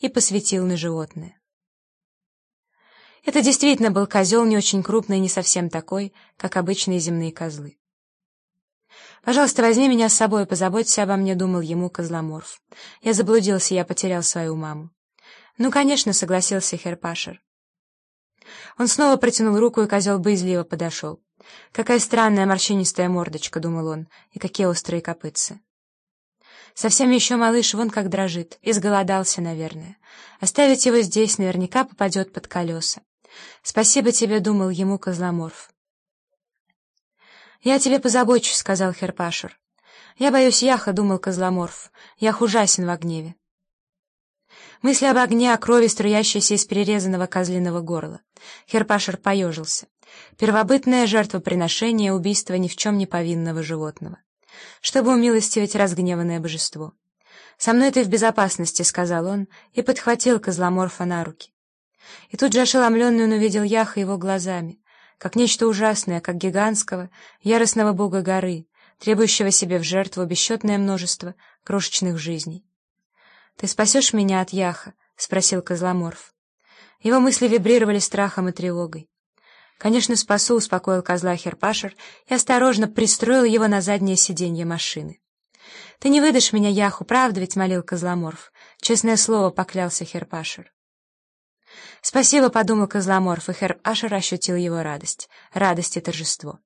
и посветил на животное. Это действительно был козел, не очень крупный и не совсем такой, как обычные земные козлы. «Пожалуйста, возьми меня с собой, позаботься обо мне», — думал ему Козломорф. «Я заблудился, я потерял свою маму». «Ну, конечно», — согласился Херр Пашер. Он снова протянул руку, и козел боязливо подошел. «Какая странная морщинистая мордочка», — думал он, — «и какие острые копытца». Совсем еще малыш, вон как дрожит, изголодался, наверное. Оставить его здесь наверняка попадет под колеса. «Спасибо тебе», — думал ему Козломорф. «Я о тебе позабочусь», — сказал Херр Пашер. «Я боюсь Яха», — думал Козломорф. «Ях ужасен во гневе». Мысли об огне, о крови, струящейся из перерезанного козлиного горла. Херр Пашер поежился. Первобытное жертвоприношение, убийство ни в чем не повинного животного. Чтобы умилостивить разгневанное божество. «Со мной ты в безопасности», — сказал он, и подхватил Козломорфа на руки. И тут же ошеломленный он увидел Яха его глазами, как нечто ужасное, как гигантского, яростного бога горы, требующего себе в жертву бесчетное множество крошечных жизней. «Ты спасешь меня от Яха?» — спросил Козломорф. Его мысли вибрировали страхом и тревогой. «Конечно, спасу», — успокоил козла Херр Пашер и осторожно пристроил его на заднее сиденье машины. «Ты не выдашь меня Яху, правда ведь?» — молил Козломорф. «Честное слово», — поклялся Херр Пашер. «Спасибо», — подумал Козломорф, и Херр Пашер ощутил его радость и торжество.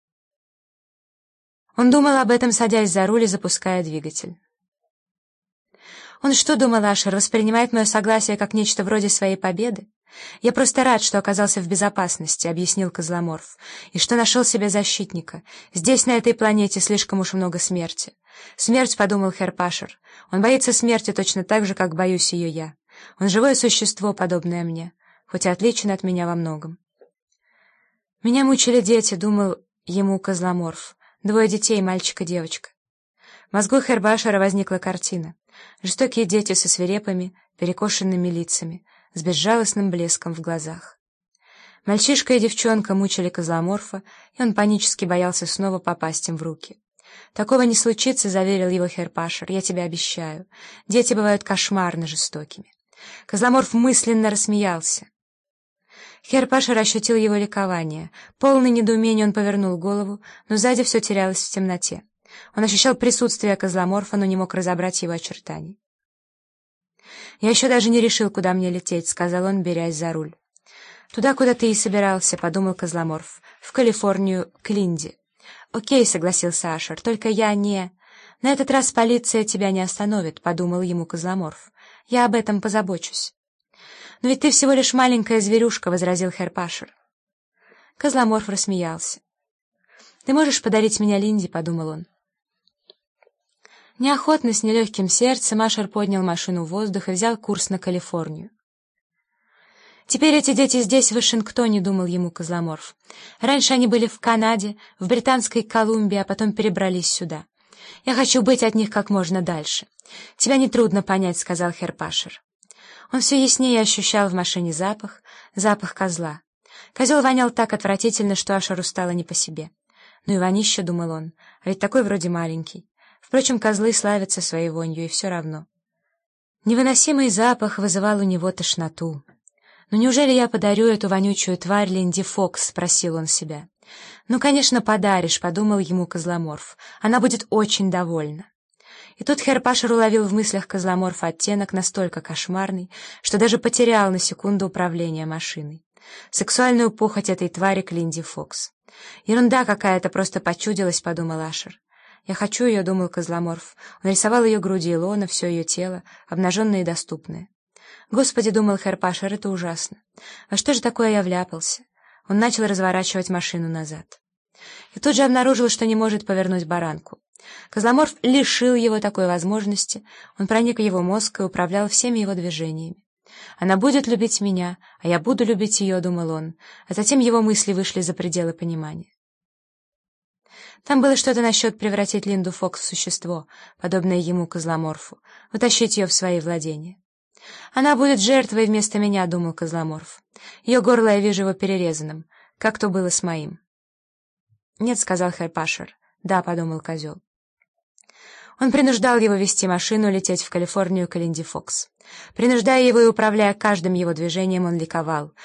Он думал об этом, садясь за руль и запуская двигатель. «Он что, — думал Ашер, — воспринимает мое согласие как нечто вроде своей победы? Я просто рад, что оказался в безопасности», — объяснил Козломорф, «и что нашел себе защитника. Здесь, на этой планете, слишком уж много смерти». «Смерть», — подумал Херр Пашер, — «он боится смерти точно так же, как боюсь ее я. Он живое существо, подобное мне, хоть и отличен от меня во многом». «Меня мучили дети», — думал ему Козломорф, — «2 детей, мальчик и девочка». В мозгу Херр Пашера возникла картина. Жестокие дети со свирепыми, перекошенными лицами, с безжалостным блеском в глазах. Мальчишка и девчонка мучили Козломорфа, и он панически боялся снова попасть им в руки. «Такого не случится», — заверил его Херр Пашер, — «я тебе обещаю. Дети бывают кошмарно жестокими». Козломорф мысленно рассмеялся. Херр Пашер ощутил его ликование. Полный недоумения он повернул голову, но сзади все терялось в темноте. Он ощущал присутствие Козломорфа, но не мог разобрать его очертаний. «Я еще даже не решил, куда мне лететь», — сказал он, берясь за руль. «Туда, куда ты и собирался», — подумал Козломорф. «В Калифорнию, к Линде». «Окей», — согласился Ашер, — «только я не...» «На этот раз полиция тебя не остановит», — подумал ему Козломорф. «Я об этом позабочусь». «Но ведь ты всего лишь маленькая зверюшка», — возразил Херр Пашер. Козломорф рассмеялся. «Ты можешь подарить меня Линде», — подумал он. Неохотно, с нелегким сердцем, Ашер поднял машину в воздух и взял курс на Калифорнию. «Теперь эти дети здесь, в Вашингтоне», — думал ему Козломорф. «Раньше они были в Канаде, в Британской Колумбии, а потом перебрались сюда. Я хочу быть от них как можно дальше». «Тебя нетрудно понять», — сказал Херр Пашер. Он все яснее ощущал в машине запах козла. Козел вонял так отвратительно, что Ашеру стало не по себе. «Ну и вонища», — думал он, — «а ведь такой вроде маленький». Впрочем, козлы славятся своей вонью, и все равно. Невыносимый запах вызывал у него тошноту. «Ну неужели я подарю эту вонючую тварь Линде Фокс?» — спросил он себя. «Ну, конечно, подаришь», — подумал ему Козломорф. «Она будет очень довольна». И тут Херр Пашер уловил в мыслях Козломорфа оттенок настолько кошмарный, что даже потерял на секунду управление машиной. Сексуальную похоть этой твари к Линде Фокс. «Ерунда какая-то, просто почудилась», — подумал Ашер. «Я хочу ее», — думал Козломорф. Он рисовал ее груди и лона, все ее тело, обнаженное и доступное. «Господи», — думал Херр Пашер, — «это ужасно. Во что же такое я вляпался?» Он начал разворачивать машину назад. И тут же обнаружил, что не может повернуть баранку. Козломорф лишил его такой возможности, он проник в его мозг и управлял всеми его движениями. «Она будет любить меня, а я буду любить ее», — думал он, а затем его мысли вышли за пределы понимания. Там было что-то насчет превратить Линду Фокс в существо, подобное ему, Козломорфу, утащить ее в свои владения. «Она будет жертвой вместо меня», — думал Козломорф. «Ее горло я вижу его перерезанным, как то было с моим». «Нет», — сказал Херр Пашер. «Да», — подумал козел. Он принуждал его вести машину, лететь в Калифорнию к Линди Фокс. Принуждая его и управляя каждым его движением, он ликовал.